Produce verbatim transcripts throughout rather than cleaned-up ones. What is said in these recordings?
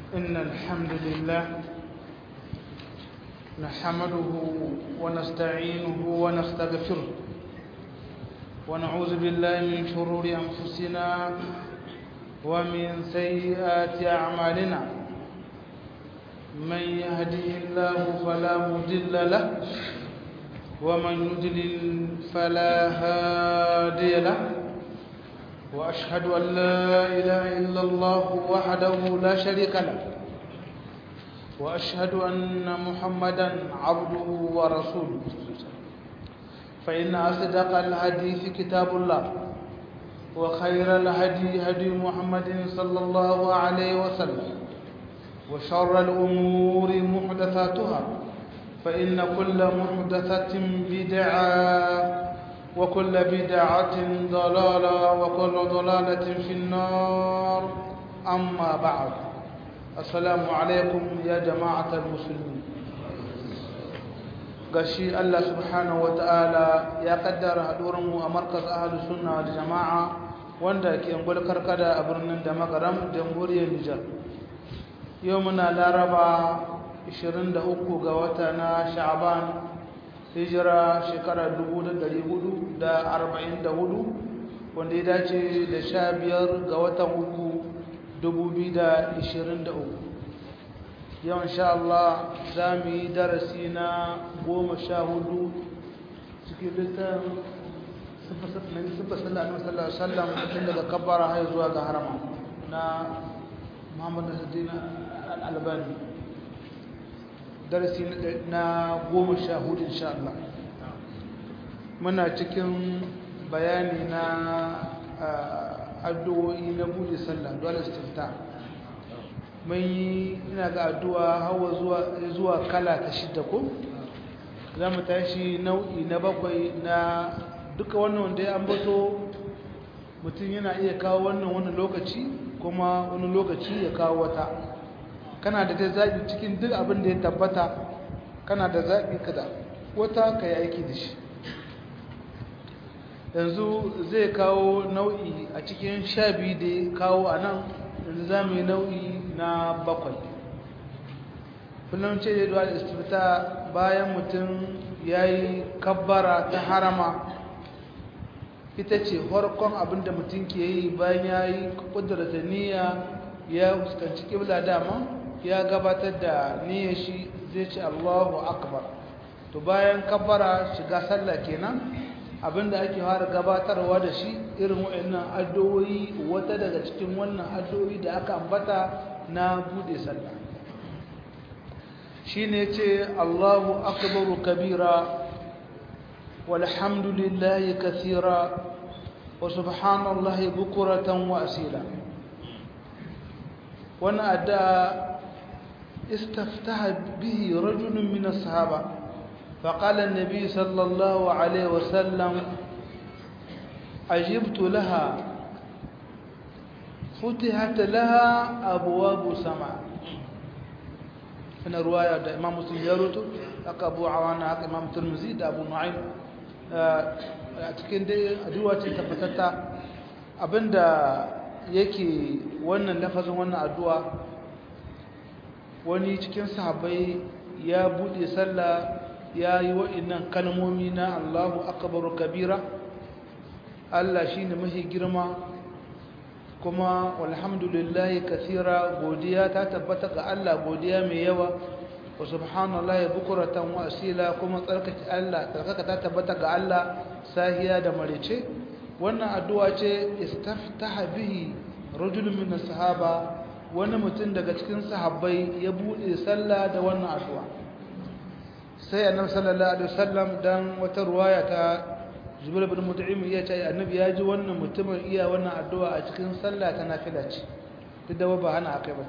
إن الحمد لله نحمده ونستعينه ونستغفره ونعوذ بالله من شرور أنفسنا ومن سيئات أعمالنا من يهديه الله فلا مضل له ومن يضلل فلا هادي له وأشهد أن لا إله إلا الله وحده لا شريك له وأشهد أن محمدا عبده ورسوله فإن أصدق الحديث كتاب الله وخير الهدي هدي محمد صلى الله عليه وسلم وشر الأمور محدثاتها فإن كل محدثة بدعة وكل بدعة ضلالة وكل ضلالة في النار أما بعد السلام عليكم يا جماعة المسلمين gashi Allah subhanahu wataala ya kaddara hadurin mu a markaz ahlus sunna wal jamaa wanda ke ungul karkada a birnin da magaram jamhuriyar Nijar yau muna laraba ishirin da uku ga wata na Sha'ban hijira shekara dubu da ɗari hudu da arba'in da hudu wanda ya dace da sha biyar ga watan uku dubu biyu da ishirin da uku yau insha Allah za mu yi darasi na goma sha hudu cikin littafin sufa sallallahu alaihi wasallam tun daga kabbara har zuwa ga harama na Muhammad Nasiruddin Al-Albani darasi na goma sha hudu insha Allah muna cikin bayani na addu'o'i na buɗe sallah dole istifta mun yi ina ga addu'a hawa zuwa zuwa kala ta shida ko za mu tashi nau'i na bakwai na duka wannan wanda ya ambato mutum yana iya kawo wannan wani lokaci kuma wani lokaci ya kawo wata kana da dai zaɓi cikin duk abin da ya tabbata kana da zaɓi kada wata ka yi aiki da shi yanzu zai kawo nau'i a cikin sha biyu da ya kawo a nan yanzu za mu yi nau'i na bakwai kullum ce da duwa da istifta bayan mutum ya yi kabbara ta harama ita ce farkon abin da mutum ke yi bayan ya yi ƙudurta niyya ya fuskanci ƙibla dama ya gabatar da niyyar shi zai ce Allahu akbar to bayan kabbara shiga sallah kenan abinda ake fara gabatarwa da shi irin waɗannan addu'o'i wata daga cikin wannan addu'o'i da aka ambata na bude sallah shine ce Allahu akbar kabira walhamdulillahi kaseera wa subhanallahi bukratan wa asila wannan addu'a استفتح به رجل من الصحابة فقال النبي صلى الله عليه وسلم أجبت لها فتحت لها أبواب السماء هنا رواية دا إمام مسلم يروتو أك أبو عوانا أك إمام ترمزي دا أبو نعيم أتكين دي أدوات تفتتا أبن دا يكي وانا لفظ وانا أدوات wani cikin sahabbai ya bude sallah ya yi wa'innan kalmomi na Allahu akbar kabira Allah shine mafi girma kuma walhamdulillahi kaseera godiya ta tabbata ga Allah godiya mai yawa wa subhanallahi bukratan wa asila kuma tsarkake Allah tsarkaka ta tabbata ga Allah sahiya da marice wannan addu'a ce istaftaha bihi rajulun min as-sahaba wani mutum daga cikin sahabbai ya bude sallah da wannan addu'a sai annabi sallallahu alaihi wasallam dan wata ruwaya ta Jubair ibn Mut'im ya ce annabi ya ji wannan mutumin iya wannan addu'a a cikin sallah ta nafila ce duk da ba hana akai ba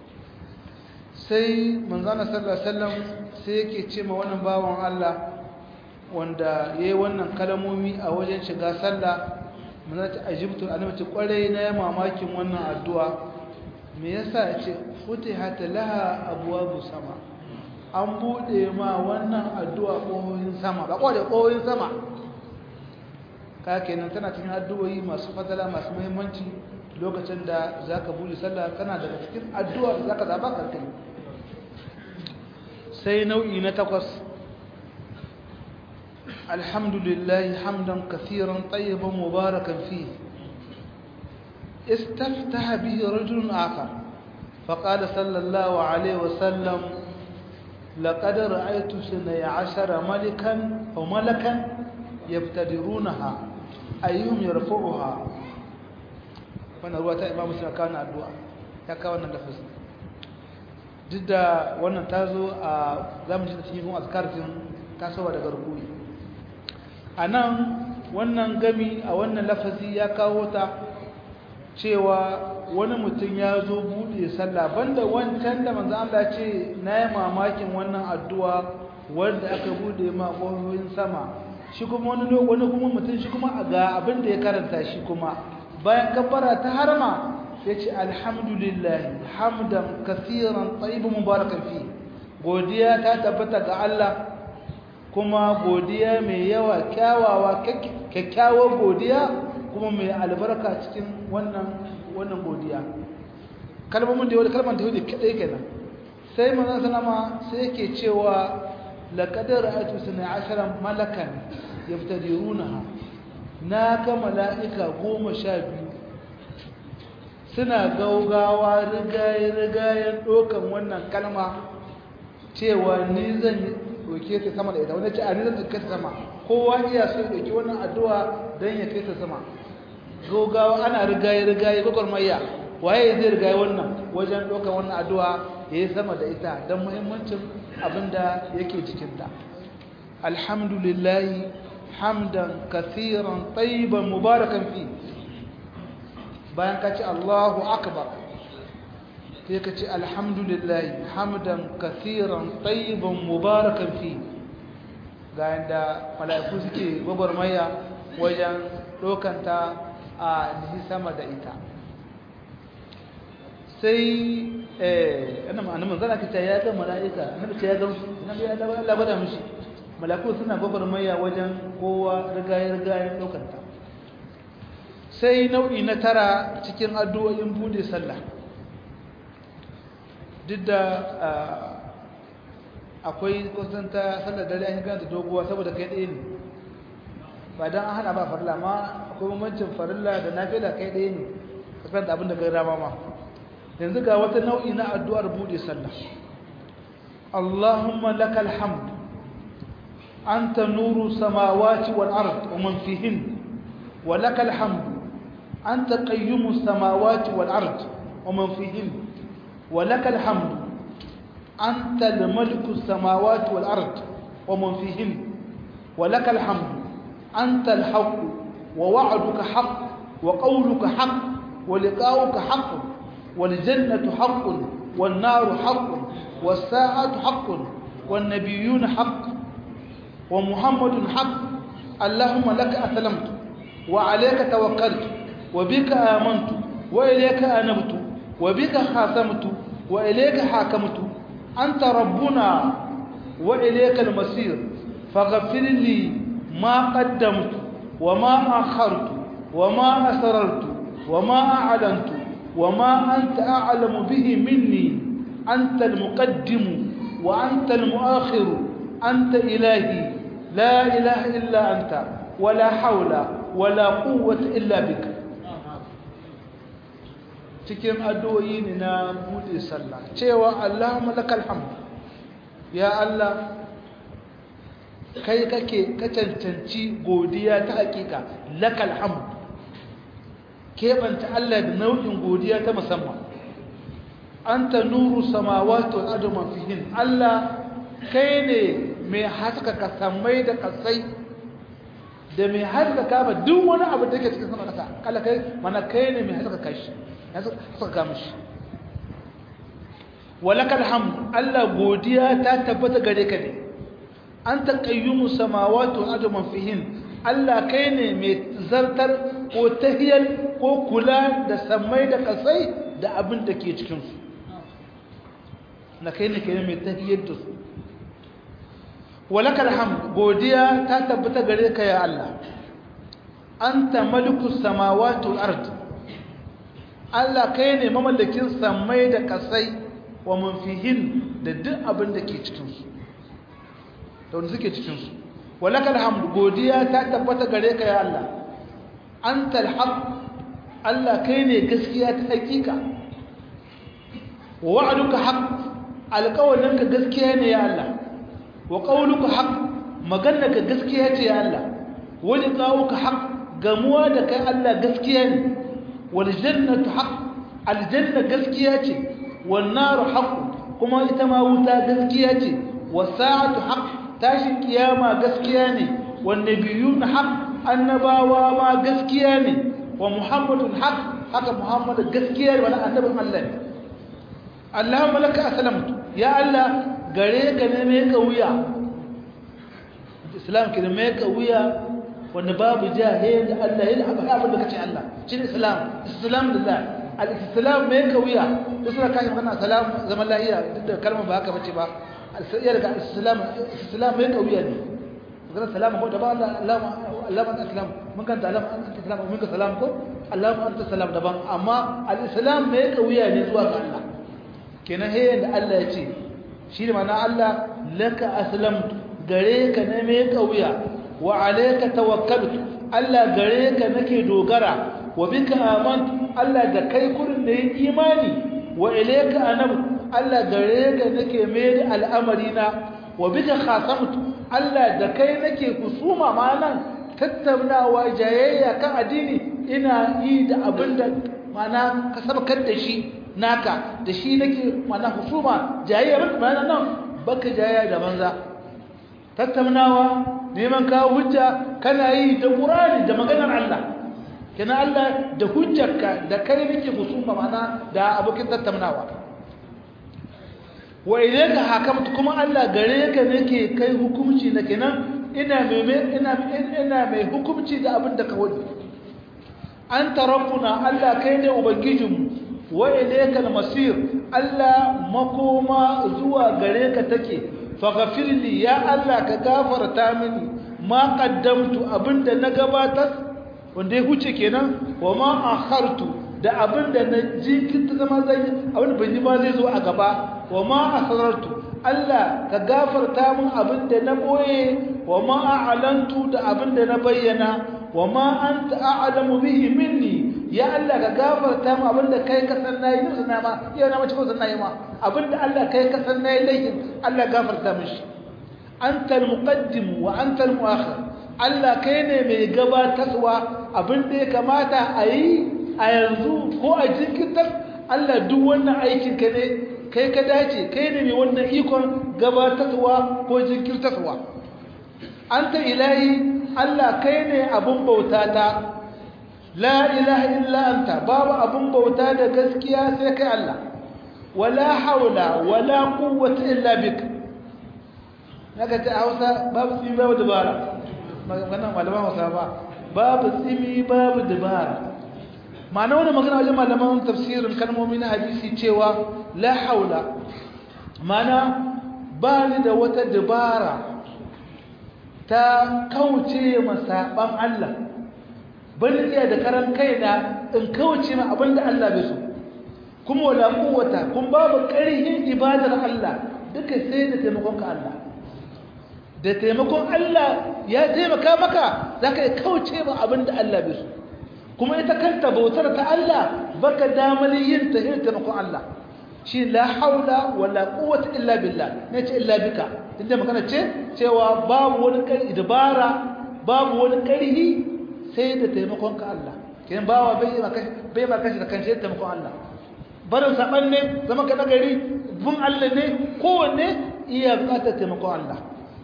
sai manzon sallallahu alaihi wasallam sai yake ce ma wannan bawan Allah wanda yayi wannan kalmomi a wajen shiga sallah manzon ta ajibtu annabi ce kwarai na mamakin wannan addu'a me yasa yace futihat laha abwabu sama an bude ma wannan addu'a kohoyin sama ba ko da kohoyin sama ka kenan tana cikin addu'o'i masu fadala masu muhimmanci lokacin da zaka bude sallah kana daga cikin addu'a da zaka zaba ka kai sai nau'i na takwas alhamdulillah hamdan kaseeran tayyiban mubarakan fi istaftaha bihi rajulun akhar faqala sallallahu alayhi wa sallam laqad ra'aytu sanaya ashara malikan aw malakan yabtadirunaha ayyuhum yarfa'uha wannan ruwa ta imamu suna kawo na addu'a ya kawo wannan lafazin duk da wannan ta zo a zamu ji da cikin azkartin tasowa daga rukuni a nan wannan gami a wannan lafazi ya kawo ta cewa wani mutum ya zo buɗe sallah banda wancan da manzo Allah ce na yi mamakin wannan addu'a wanda aka buɗe ma ƙofofin sama shi kuma wani wani kuma mutum shi kuma ga abin da ya karanta shi kuma bayan kabbara ta harma ya ce alhamdulillah hamdan kasiran tsayibu mubarakan fi godiya ta tabbata ga Allah kuma godiya mai yawa kyawawa kyakkyawar godiya kuma mai albarka cikin wannan wannan godiya kalmomin da yau da kalmar tauhidi kadai kenan sai manzon sallama sai yake cewa laqad ra'aytu sana ashara malakan yaftadirunaha na ga mala'ika goma sha biyu suna gaugawa rigaye-rigayen ɗokan wannan kalma cewa ni zan doke ta sama da ita wani ce a ni zan doke ta sama kowa iya so ya doke wannan addu'a don ya kai ta sama gaugawa ana rigaye-rigaye gwagwarmayya waye zai rigaye wannan wajen ɗokan wannan addu'a ya yi sama da ita don muhimmancin abin da yake cikinta alhamdulillahi hamdan kathiran tayyiban mubarakan fi bayan ka ce Allahu akbar sai ka ce alhamdulillah hamdan kathiran tayyiban mubarakan fi ga yanda mala'iku suke gwagwarmaya wajen dokanta a nihi sama da ita sai eh ana ma'ana manzana kace ya ga mala'ika annabi ce ya ga annabi ya Allah bada mishi mala'iku suna gwagwarmaya wajen kowa rigaye-rigayen dokanta sai nau'i na tara cikin addu'o'in bude sallah duk da akwai kusanta sallar dare an yi ganta doguwa saboda kai ɗaya ne ba don an hana ba farilla ma akwai mamancin farilla da nafila kai ɗaya ne kasar da abin da kai rama ma yanzu ga wata nau'i na addu'ar bude sallah Allahumma lakal hamd anta nuru samawati wal ard wa man fihin wa lakal hamd أنت قيوم السماوات والأرض ومن فيهن ولك الحمد أنت الملك السماوات والأرض ومن فيهن ولك الحمد أنت الحق ووعدك حق وقولك حق ولقاؤك حق والجنة حق والنار حق والساعة حق والنبيون حق ومحمد حق اللهم لك أسلمت وعليك توكلت وبك آمنت وإليك أنبت وبك خاصمت وإليك حاكمت أنت ربنا وإليك المصير فاغفر لي ما قدمت وما أخرت وما أسررت وما أعلنت وما أنت أعلم به مني أنت المقدم وأنت المؤخر أنت إلهي لا إله إلا أنت ولا حول ولا قوة إلا بك cikin addu'o'i ne na bude sallah cewa Allahumma lakal hamd ya Allah kai kake ka cancanci godiya ta hakika lakal hamd kebanta Allah da nau'in godiya ta musamman anta nuru samawati wal ardi ma fihin Allah kai ne mai haska kasamai da kasai da mai haska kama duk wani abu da yake cikin sama kasa kala kai mana kai ne mai haska kashi saka mishi walakal hamd Allah godiya ta tabbata gare ka ne anta qayyumus samawati wal ardi man fihin Allah kai ne mai zartar ko tahiyal ko kula da samai da kasai da abin da ke cikin su na kai ne kai mai tahiyar da su walakal hamd godiya ta tabbata gare ka ya Allah anta malikus samawati wal ardi Allah kai ne mamallakin samai da kasai wa man fihin da duk abin da ke cikin su da wanda suke cikin su walakal hamdu godiya ta tabbata gare ka ya Allah antal haq Allah kai ne gaskiya ta hakika wa wa'duka haq alqawlinka gaskiya ne ya Allah wa qawluka haq maganarka gaskiya ce ya Allah wa liqa'uka haq gamuwa da kai Allah gaskiya ne wal jannatu haq aljanna gaskiya ce wan naru haq kuma ita ma wuta gaskiya ce was sa'atu haq tashin kiyama gaskiya ne wan nabiyuna haq annabawa ma gaskiya ne wa muhammadun haq haka muhammad gaskiya ne wannan annabin Allah ne Allahumma laka aslamtu ya Allah gare ka ne mai kauya islam ke mai kauya wanda babu jahil da Allah yana haka abin da kace Allah shine islam islam lillah al-islam mai kauya sai ka yi magana salam zaman lahiya duk da kalmar ba haka bace ba sai daga islam islam mai kauya ne magana salam ko da ba Allah Allah anta salam mun kan Allah anta salam mun ka salam ko Allah anta salam daban amma al-islam mai kauya ne zuwa ga Allah kenan he da Allah ya ce shi ne mana Allah laka aslamtu gare ka ne mai kauya wa alayka tawakkaltu Allah gare ka nake dogara wa bika amantu Allah da kai kurin da yin imani wa ilayka anabu Allah gare ka nake mai da al'amari na wa bika khasamtu Allah da kai nake kusuma malan tattaunawa jayayya kan addini ina yi da abinda mana ka sabkar da shi naka da shi nake mana husuma jayayya mana nan baka jayayya da banza tattaunawa neman kawo hujja kana yi da Qur'ani da maganar Allah kana Allah da hujjarka da kai nake husuma mana da abokin tattaunawa wa ilayka hakamtu kuma Allah gare ka nake kai hukunci na kenan ina mai ina ina mai hukunci da abin da ka wani anta rabbuna Allah kai ne ubangijinmu wa ilaykal masir Allah makoma zuwa gare ka take faghfirli ya Allah ka gafarta mini ma qaddamtu abinda na gabatar wanda ya huce kenan wa ma akhartu da abinda na jinkirta zama zai abinda ban yi ba zai zo a gaba wa ma asrartu Allah ka gafarta min abinda na boye wa ma a'lantu da abinda na bayyana wa ma anta a'lamu bihi minni ya Allah ka gafarta mu abinda kai ka san nayi ne sanna ma ya na mace ko san nayi ma abinda Allah kai ka san nayi laifin Allah gafarta mishi anta al-muqaddim wa anta al-mu'akhir Allah kai ne mai gabatarwa abinda ya kamata a yi a yanzu ko a jinkirtar Allah duk wannan aikin ka ne kai ka dace kai ne mai wannan ikon gabatarwa ko jinkirtarwa anta ilahi Allah kai ne abun bautata la ilaha illa anta babu abun bauta da gaskiya sai kai Allah wala haula wala quwwata illa bik naga ta Hausa babu tsimi babu dabara wannan malaman Hausa ba babu tsimi babu dabara ma'ana wannan magana wajen malaman tafsirin kalmomi na hadisi cewa la haula ma'ana ba ni da wata dabara ta kauce masaban Allah bani iya da karan kaina in kauce ma abinda Allah bai so kuma wala quwwata kun babu ƙarfin ibadar Allah duka sai da taimakon ka Allah da taimakon Allah ya taimaka maka zaka kauce ma abinda Allah bai so kuma ita kanta bautar ta Allah baka damar yin ta irin taimakon Allah shi la haula wala quwwata illa billah nace illa bika inda magana ce cewa babu wani ƙarfi dabara babu wani ƙarfi sai da taimakon ka Allah kiyan bawa bai maka bai maka shi da kanshi da taimakon Allah barin saban ne zama ka nagari bun Allah ne kowanne iya bukatar taimakon Allah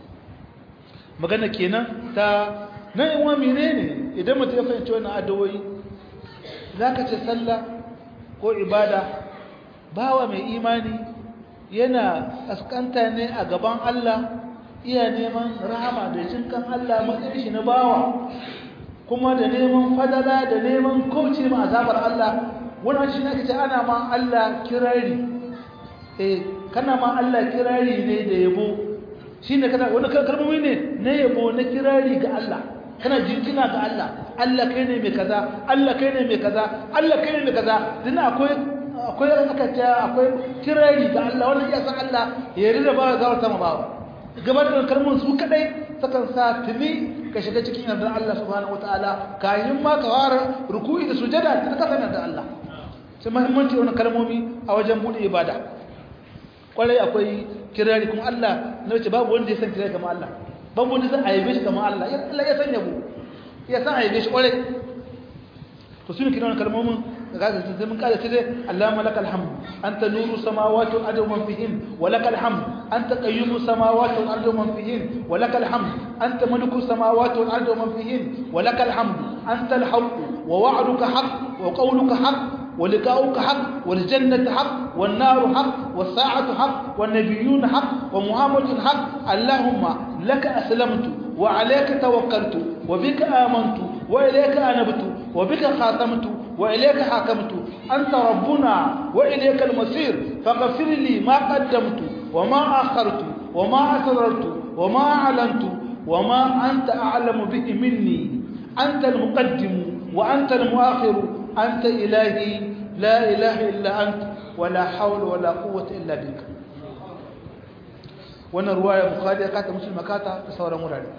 magana kenan ta nan in wa menene idan mutum ya fahimci wannan addu'o'i zaka ce sallah ko ibada bawa mai imani yana askanta ne a gaban Allah iya neman rahama da jinkan Allah matsayin shi na bawa kuma da neman fadala da neman kauce ma azabar Allah wannan shi ne kace ana ma Allah kirari eh kana ma Allah kirari ne da yabo shine kana wani kalmomi ne na yabo na kirari ga Allah kana jinkina ga Allah Allah kai ne mai kaza Allah kai ne mai kaza Allah kai ne mai kaza dan akwai akwai aka ce akwai kirari ga Allah wannan ya san Allah ya rida ba ga sama ba gaban da kalmun su kadai sakan sa tuni ka shiga cikin yardar Allah subhanahu wataala kayan ma ka fara ruku'i da sujada ta kasance da Allah sai muhimmanci wannan kalmomi a wajen bude ibada kwarai akwai kirari kuma Allah na wace babu wanda ya san kirari kamar Allah babu wanda zai aibe shi kamar Allah Allah ya san yabo ya san aibe shi kwarai to sun kira wannan kalmomin daga sai mun kada sai Allahumma lakal hamd anta nuru samawati wal ardi wa man fihin wa lakal hamd anta qayyumu samawati wal ardi wa man fihin wa lakal hamd anta maliku samawati wal ardi wa man fihin wa lakal hamd anta al haqq wa wa'duka haqq wa qawluka haqq ولقاؤك حق والجنة حق والنار حق والساعة حق والنبيون حق ومحمد حق اللهم لك أسلمت وعليك توكلت وبك آمنت وإليك أنبت وبك خاتمت وإليك حاكمت أنت ربنا وإليك المصير فاغفر لي ما قدمت وما أخرت وما أسررت وما أعلنت وما أنت أعلم به مني أنت المقدم وأنت المؤخر أنت إلهي لا إله إلا أنت ولا حول ولا قوة إلا بك وانا رواية بخاري كاتا مسلم كاتا تصور مراري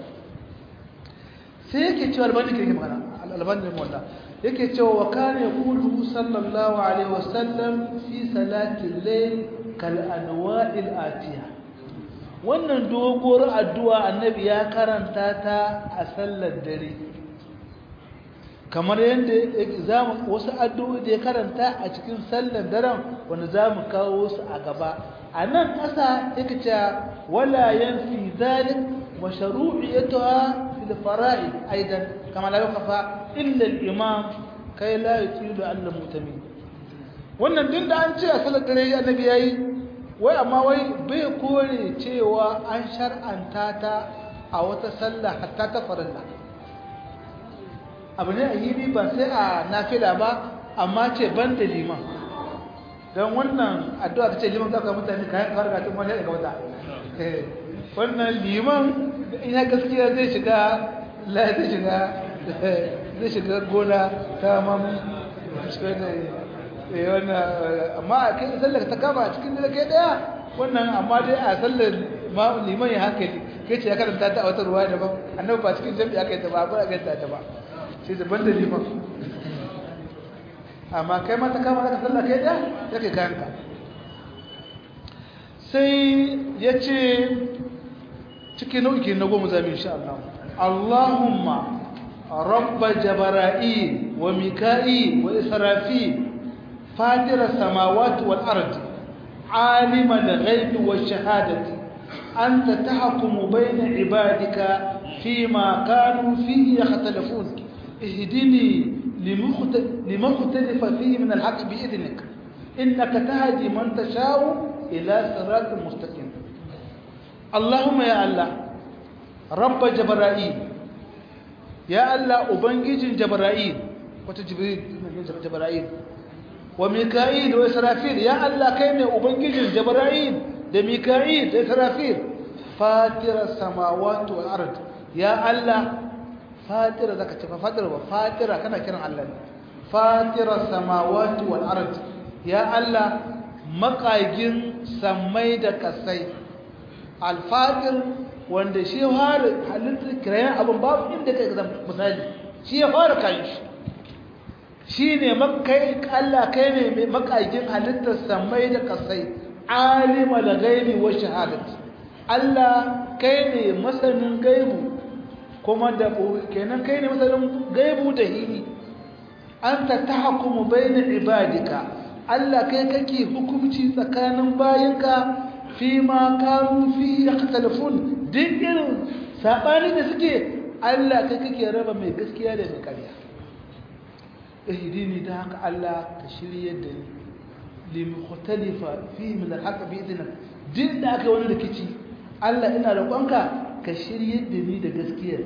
سيكي تشوى الباني كي مغانا الباني المولى يكي تشوى وكان يقوله صلى الله عليه وسلم في صلاة الليل كالأنواع الآتية wannan doguwar addu'a annabi ya karanta ta a sallar dare kamar yadda zamu wasu addu'o'i da ya karanta a cikin sallar daren wanda zamu kawo su a gaba anan kasa yake cewa wala yanfi zalik mashru'iyatuha fil fara'id aidan kama la yuqafa illa al-imam kai la yutilu al-mutamin wannan din da an ce a sallar dare annabi yayi wai amma wai bai kore cewa an shar'anta ta a wata sallah hatta ta farilla abu ne a yi ba sai a nafila ba amma ce ban da liman don wannan addu'a ta ce liman zaka mutane kayan farga tun wani daga wata wannan liman ina gaskiya zai shiga zai shiga zai shiga gona ta mamu amma a kai sallar ta kama a cikin dare kai daya wannan amma dai a sallar liman ya hankali kai ce ya karanta ta a wata ruwa daban annabi ba cikin jami'a kai ta ba ba ga ta ba sai da banda liman amma kai ma ta kama ka sallar kai daya yake kayanka sai ya ce cikin nau'i na goma zamu insha Allah Allahumma rabb jabara'il wa mika'il wa israfil فاطر السماوات والأرض عالم الغيب والشهادة أنت تحكم بين عبادك فيما كانوا فيه يختلفون اهدني لما اختلف فيه من الحق بإذنك إنك تهدي من تشاء إلى صراط مستقيم اللهم يا الله رب جبرائيل يا الله أبنجي جبرائيل وتجبريل جبرائيل وميكائيل وإسرافيل يا الله كيني أبنجي جبرائيل ده ميكائيل ده إسرافيل فاطر السماوات والأرض يا الله فاطر ذاك تفا فاطر وفاطر كان كيران الله فاطر السماوات والأرض يا الله مقايجين سمي da kasai alfatir wanda shi har halittar kirayen abin babu inda kai ga misali shi ya fara kai shi shine makai Allah kai ne makaijin halittar samai da kasai alimul ghaibi wa shahadati Allah kai ne masanin gaibu kuma da kenan kai ne masanin gaibu da hili anta tahkumu baina ibadika Allah kai kake hukunci tsakanin bayinka fi ma kanu fi yakhtalafun duk irin sabani da suke Allah kai kake raba mai gaskiya da mai ƙarya اهديني داك الله كشريه دني لمختلف فيه من الحق باذنك din da aka wani rikici Allah ina roƙonka ka shirye da ni da gaskiya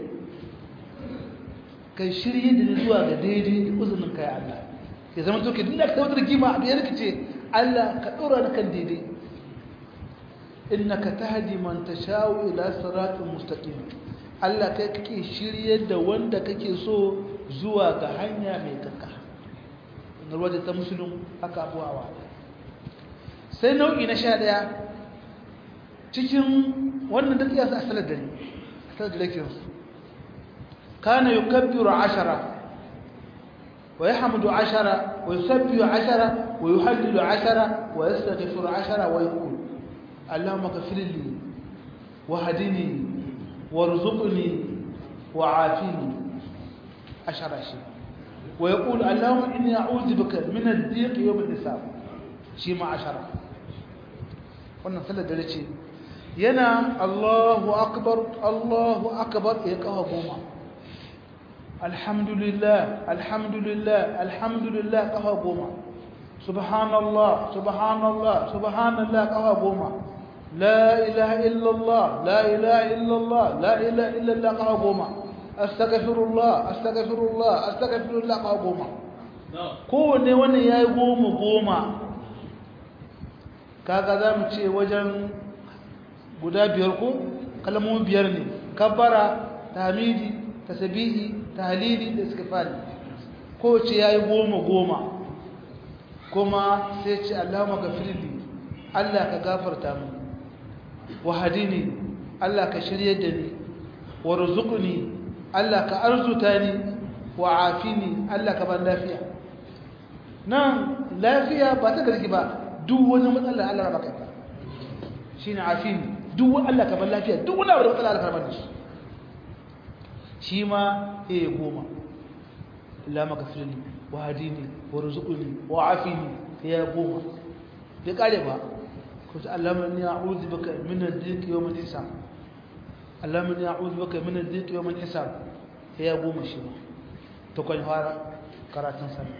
ka shirye da ni zuwa ga daidai da uzunin kai Allah ya zama to ke din da ka tabbata rigima a biyar rikice Allah ka dora ni kan daidai innaka tahdi man tashau ila siratal mustaqim Allah kai kake shirye da wanda kake so zuwa ga hanya mai kakka ruwa da ta musulun haka abuwa sai nau'i na sha ɗaya cikin wannan duk yasa a salar dare a salar dare kinsu kana yukabbiru ashara wa yahmudu ashara wa yusabbihu ashara wa yuhallilu ashara wa yastaghfiru ashara wa yaqul allahumma ighfir li wa hadini warzuqni wa afini ashara shi wa yaqul allahumma inni a'udhu bika min ad-dhiq yawm al-hisab shi ma ashara wannan salar dare ce yana Allahu akbar Allahu akbar ya kawo goma alhamdulillah alhamdulillah alhamdulillah kawo goma subhanallah subhanallah subhanallah kawo goma la ilaha illallah la ilaha illallah la ilaha illallah kawo goma astaghfirullah astaghfirullah astaghfirullah kawo goma kowanne wannan yayi goma goma kaga zamu ce wajen guda biyar ko kalmomin biyar ne kabbara tahmidi tasbihi tahlili da istighfari ko ce yayi goma goma kuma sai ce Allahumma ghafirli Allah ka gafarta mu wa hadini Allah ka shiryar da ni warzuqni Allah ka arzuta ni wa afini Allah ka ban lafiya nan lafiya ba ta garki ba duk wani matsala Allah ya baka ita shine afini duk Allah ka ban lafiya duk wani abu da matsala Allah ka ban shi shi ma eh goma Allah maka firni wa hadini wa rizqni wa afini ya goma bai kare ba ko Allah inni a'udhu bika min ad-dhiq yawm al-hisab Allah inni a'udhu bika min ad-dhiq yawm al-hisab ya goma shi ma to kan fara karatun sallah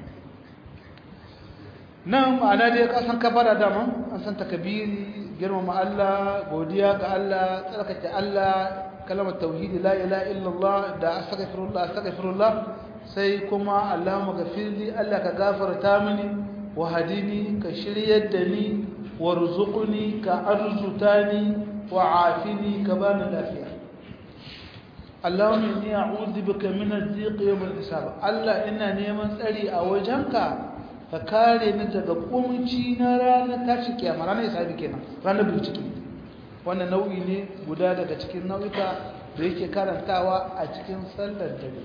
nan ma'ana dai ka san kafara dama an san takbiri girmama Allah godiya ga Allah tsarkake Allah kalmar tauhidi la ilaha illallah da astaghfirullah astaghfirullah sai kuma Allahumma ghafirli Allah ka gafarta mini wa hadini ka shiryar da ni warzuqni ka arzutani wa afini ka bani lafiya Allahumma inni a'udhu bika min ad-dhiq yawm al-hisab Allah ina neman tsari a wajenka ka kare ni daga kunci na ranar tashi kiyama ranar hisabi kenan ranar bincike wannan nau'i ne guda daga cikin nau'ika da yake karantawa a cikin sallar dare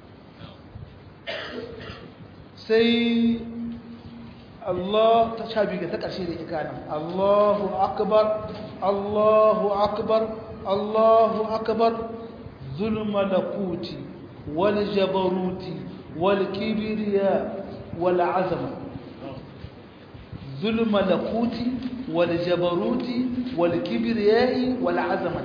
sai Allah ta shabi ga ta ƙarshe da yake nan Allahu akbar Allahu akbar Allahu akbar zul malakuti wal jabaruti wal kibriya والعظمة ذو الملكوت والجبروت والكبرياء والعظمة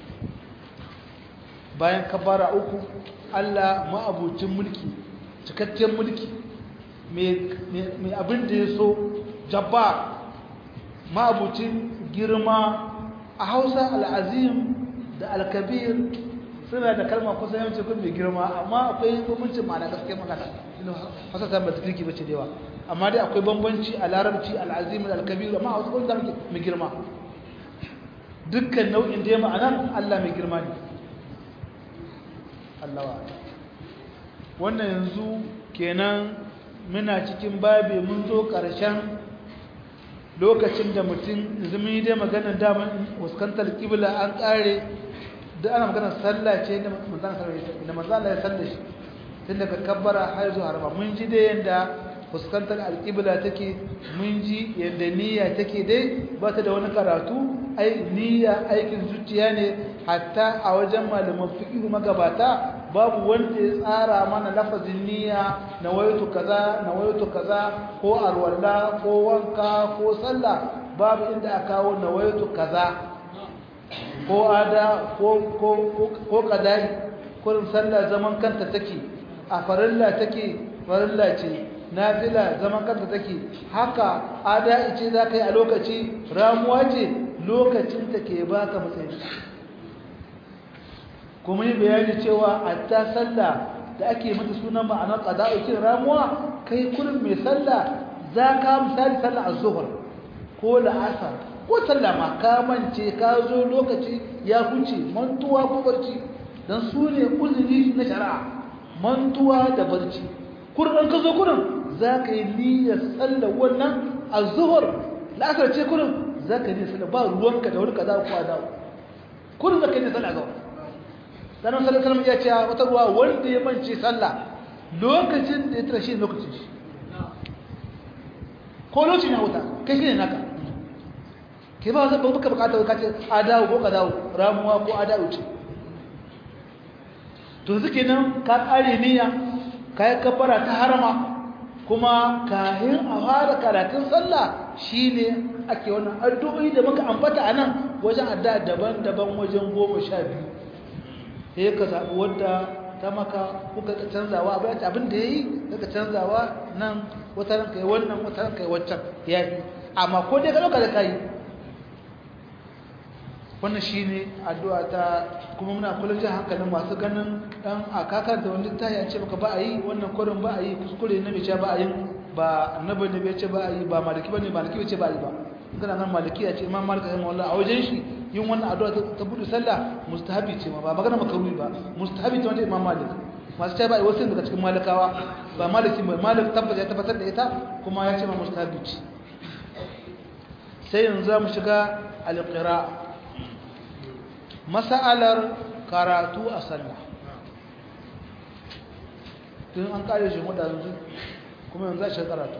bayan kabara uku Allah ma'abucin mulki cikakken mulki mai abin da ya so jabbar ma'abucin girma a Hausa al'azim da al-kabir suna da kalma kusa yawanci kun mai girma amma akwai bambancin ma'ana gaskiya magana hasa ta bata kirki bace da yawa amma dai akwai bambanci a larabci al-azim al-kabir amma a wasu kun da mai girma dukkan nau'in da ma'anar Allah mai girma ne Allah wa wannan yanzu kenan muna cikin babe mun zo karshen lokacin da mutum zumi dai maganar daman fuskantar kibla an kare da ana magana sallah ce da manzon sallallahu da manzon Allah ya salle shi tun daga kabbara har zuwa harba mun ji dai yanda fuskantar alqibla take mun ji yanda niyya take dai ba ta da wani karatu ai niyya aikin zuciya ne hatta a wajen malaman fiqh magabata babu wanda ya tsara mana lafazin niyya nawaitu kaza nawaitu kaza ko alwala ko wanka ko sallah babu inda aka kawo nawaitu kaza ko ada ko ko ko kadai kullum sallah zaman kanta take a farilla take farilla ce nafila zaman kanta take haka ada ice zakai a lokaci ramuwa ce lokacin take baka matsayi kuma yi bayani cewa hatta sallah da ake mata sunan ma'anar qada'u kin ramuwa kai kullum mai sallah zaka misali sallah az-zuhr ko la'asar ko sallama ka mance ka zo lokaci ya huce mantuwa ko barci dan su ne uzuri na shari'a mantuwa da barci kurin ka zo kurin za ka yi niyyar sallar wannan az-zuhr la'asar ce kurin za ka yi sallar ba ruwanka da wani kaza ko adawo kurin za ka yi sallar gawa dan sallar sallar ya ce wata ruwa wanda ya mance sallah lokacin da ya tara shi lokacin shi ko lokacin ya wuta kai shi ne naka ke ba zai baka bukata ka ce adawo ko kadawo ramuwa ko adawo ce to suke nan ka kare niyya ka yi kafara ta harama kuma kahin a fara karatun sallah shine ake wannan addu'o'i da muka ambata a nan wajen addu'a daban-daban wajen goma sha biyu sai ka zaɓi wadda ta maka kuka canzawa abin da ya yi daga canzawa nan wata ranka yi wannan wata ranka yi waccan ya yi amma ko dai ka ɗauka da ka yi wannan shi ne addu'a ta kuma muna kula jin hankalin masu ganin ɗan a kakar da wani littafi an ce maka ba a yi wannan kwarin ba a yi kuskure na mace ba a yi ba annabi ne bai ce ba a yi ba maliki ba ne maliki bai ce ba a yi ba kana nan maliki ya ce imam malik rahimah wallah a wajen shi yin wannan addu'a ta buɗe sallah mustahabi ce ma ba magana makaruhi ba mustahabi ta wajen imam malik masu ce ba a yi wasu daga cikin malikawa ba maliki ba malik tabbata ya tabbatar da ita kuma ya ce ma mustahabi ce sai yanzu za mu shiga alƙira mas'alar karatu a sallah tun an kare shi mu da yanzu kuma yanzu a shi karatu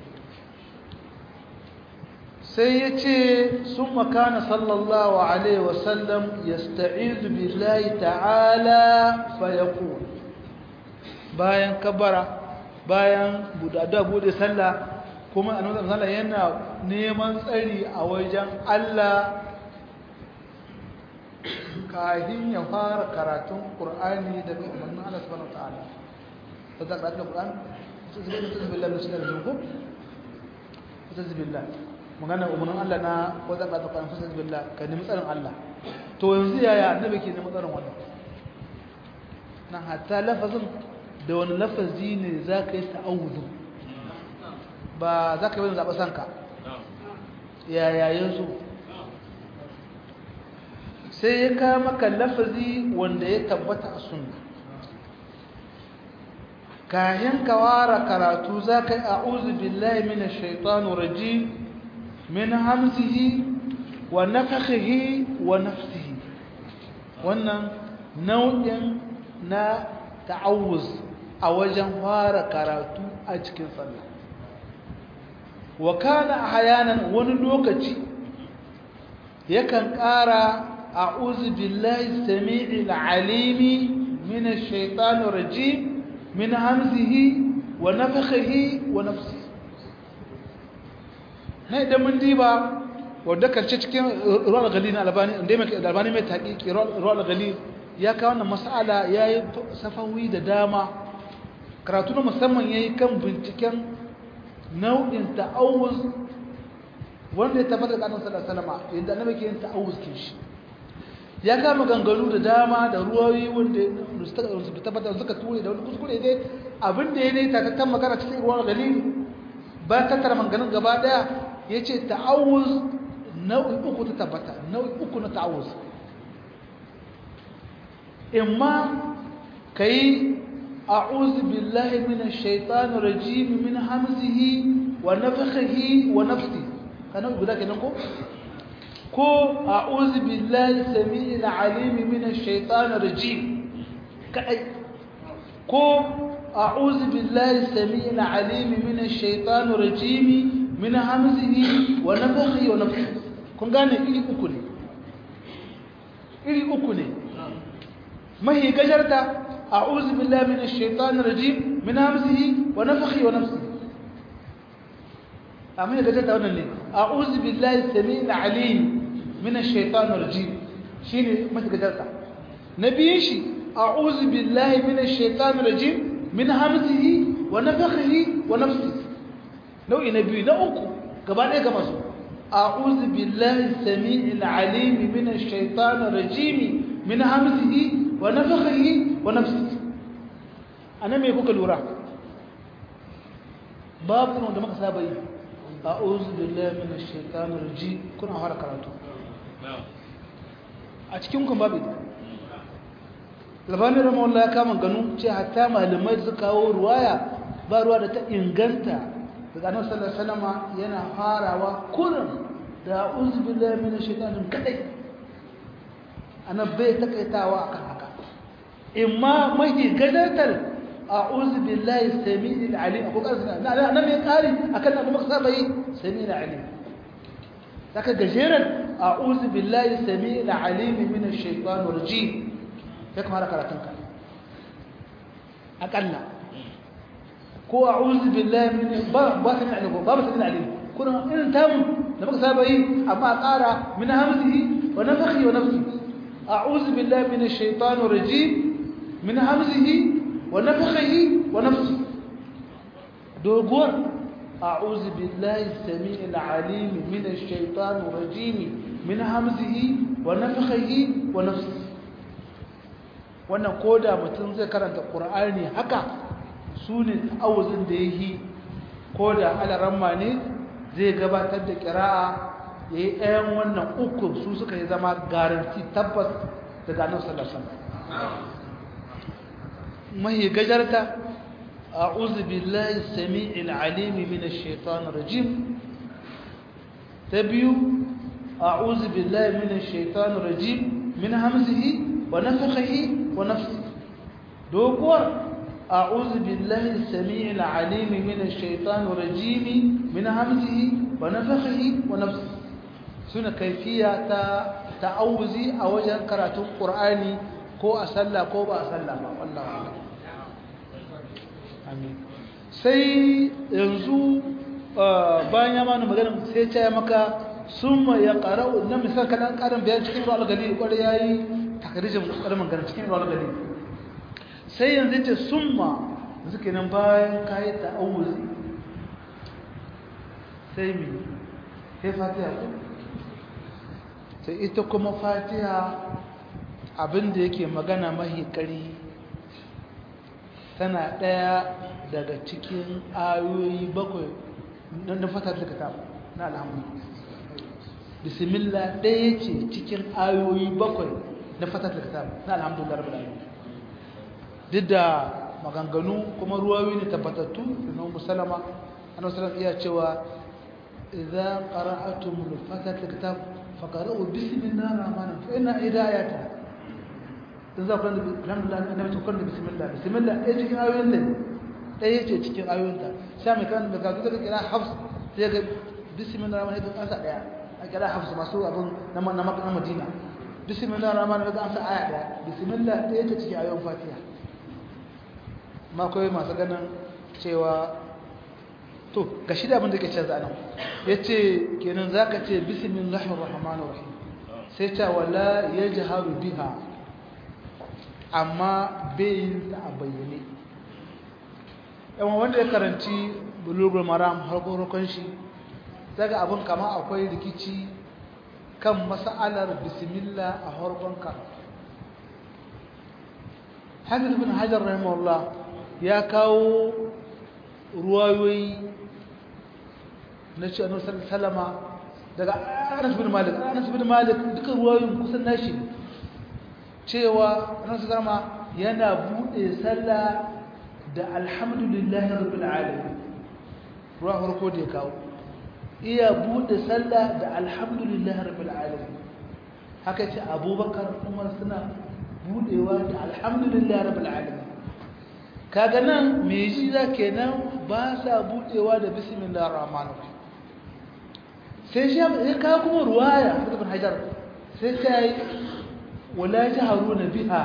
sai ya ce sun makana sallallahu alaihi wasallam ya sta'izu billahi ta'ala fayakun bayan kabara bayan budada bude sallah kuma annabi sallallahu yana neman tsari a wajen Allah kahin ya fara karatun Qur'ani daga umarnin Allah subhanahu wataala ta da karatun Qur'ani tasbibillah tasbibillah tasbibillah magana umarnin Allah na wanda ka tsaka fasal billah ka nemi tsarin Allah to yanzu yaya annabi ke nemi tsarin wannan nan hatta lafazin da wani lafazi ne zaka yi ta'awudu ba zaka yi zaba sanka yaya yanzu sai ya ka maka lafazi wanda ya tabbata a sunna kayan kawara karatu zaka yi a'udhu billahi minash shaitanir rajim من همزه ونفخه ونفسه wannan nau'in na ta'awuz a wajen fara karatu a cikin sallah wa kana ahyanan wani lokaci yakan ƙara a'udhu billahi samii'il 'alimi minash shaitanir rajim min hamzihi wa nafthihi wa nafsihi na idan mun diba wadda karshe cikin ruwal gali na albani inda mai albani mai taƙiƙi ruwal gali ya kawo wannan mas'ala ya yi safawi da dama karatu na musamman ya yi kan binciken nau'in ta'awuz wanda ya tabbata da ƙanan salama yadda annabi ke yin ta'awuz ke shi ya kama ganganu da dama da ruwayoyi wanda su tabbata suka ture da wani kuskure dai abinda ya ne tatattan magana cikin ruwal gali ba tattara manganin gaba daya ya ce ta'awuz nau'i uku ta tabbata nau'i uku na ta'awuz imma ka yi a'uzu billahi minash shaitanir rajim min hamzihi wa nafthihi wa nafsi kana guda kenan ko ko a'uzu billahi samii'il 'alim minash shaitanir rajim kai ko a'uzu billahi samii'il 'alim minash shaitanir rajim min hamzihi wa nafthihi wa nafsihi kun gane iri uku ne iri uku ne mahi gajarta a'udhu billahi minash shaitanir rajim min hamzihi wa nafthihi wa nafsihi amma gajarta wannan ne a'udhu billahi samii'il 'alim minash shaitanir rajim shine mahi gajarta nabiyin shi a'udhu billahi minash shaitanir rajim min hamzihi wa nafthihi wa nafsihi nau'i na biyu na uku gaba ɗaya ga masu a'udhu billahi samii'il 'alim minash shaitanir rajim min hamzihi wa nafthihi wa nafsihi anan me kuka lura babu wanda muka saba yi a'udhu billahi minash shaitanir rajim kuna fara karatu a cikin kun babu Albani rahimahullah ya kama ganu ce hatta malamai su kawo ruwaya ba ruwa da ta inganta daga annabi sallallahu alaihi wasallam yana farawa kullum da a'udhu billahi minash shaitanir kadai annabi bai takaitawa akan haka imma mahi gadatar a'udhu billahi samii'il alim ko kaza na annabi ya kari akan abu makasaba yi samii'il alim saka gajeran a'udhu billahi samii'il alim minash shaitanir rajim sai kuma da karatunka akalla ko a'udhu billahi min ba ba samii'il alim ba ba samii'il alim kuna irin tamu da muka saba yi amma ƙara min hamzihi wa nafthihi wa nafsihi a'udhu billahi minash shaitanir rajim min hamzihi wa nafthihi wa nafsihi doguwar a'udhu billahi samii'il alim minash shaitanir rajim min hamzihi wa nafthihi wa nafsihi wannan koda mutum zai karanta Qur'ani haka sune ta'awuzin da yake koda alaramma ne zai gabatar da qira'a yayi ɗayan wannan uku su suka yi zama garanti tabbas daga Annabi sallallahu alaihi wasallam mai gajarta a'udhu billahi samii'il alim minash shaitanir rajim tabiyu a'udhu billahi minash shaitanir rajim min hamzihi ونفخه ونفسه دوغور أعوذ بالله السميع العليم من الشيطان الرجيم من همزه ونفخه ونفسه سنة كيفية تعوذي أوجه قراءة القرآن كو أسلى كو بأسلى والله أعلم آمين sai yanzu bayan ya mana magana sai ya maka summa ya qara'u na misal kadan karin bayan cikin al-gali kwarai yayi takarijin kalman garin cikin ruwan gari sai yanzu ce summa yanzu kenan bayan kayi ta'awuzi sai mi sai fatiha ko sai ita kuma fatiha abinda yake magana mahi kari tana daya daga cikin ayoyi bakwai don da fata da kitab na alhamdulillah bismillah daya ce cikin ayoyi bakwai na fatar da kitab na alhamdulillah rabbil alamin duk da maganganu kuma ruwayoyi ne tabbatattu na musallama annabi sallallahu iya cewa idza qara'atum fatat alkitab faqra'u bismillahir rahmanir rahim fa inna hidayata idza qala alhamdulillah annabi to kullu bismillah bismillah ai cikin ayoyin ne dai ce cikin ayoyin ta sai mai kan da kaga da kira hafs sai ga bismillahir rahmanir rahim asa daya a kira hafs masu abun na na Madina bismillah rahman rahim an sa aya daya bismillah ɗaya ta cikin ayoyin fatiha ma kawai masu ganin cewa to ga shi da abin da ke canza nan yace kenan zaka ce bismillahir rahmanir rahim sai ta wala yajharu biha amma bayin ta bayyane yawan wanda ya karanci bulugul maram har gorokan shi daga abin kama akwai rikici kan mas'alar bismillah a harkon ka Hafiz ibn Hajar rahimahullah ya kawo ruwayoyi na ce annabi sallallahu alaihi wasallama daga Anas bin Malik Anas bin Malik duka ruwayoyin kusan nashi cewa annabi sallallahu yana bude sallah da alhamdulillahi rabbil alamin ruwa farko da ya kawo iya bude sallah da alhamdulillahi rabbil alamin haka ce Abubakar Umar suna budewa da alhamdulillahi rabbil alamin kaga nan me ji da kenan ba sa budewa da bismillahir rahmanir rahim sai shi ya kawo kuma ruwaya ibn Hajar sai ta yi wala jaharuna biha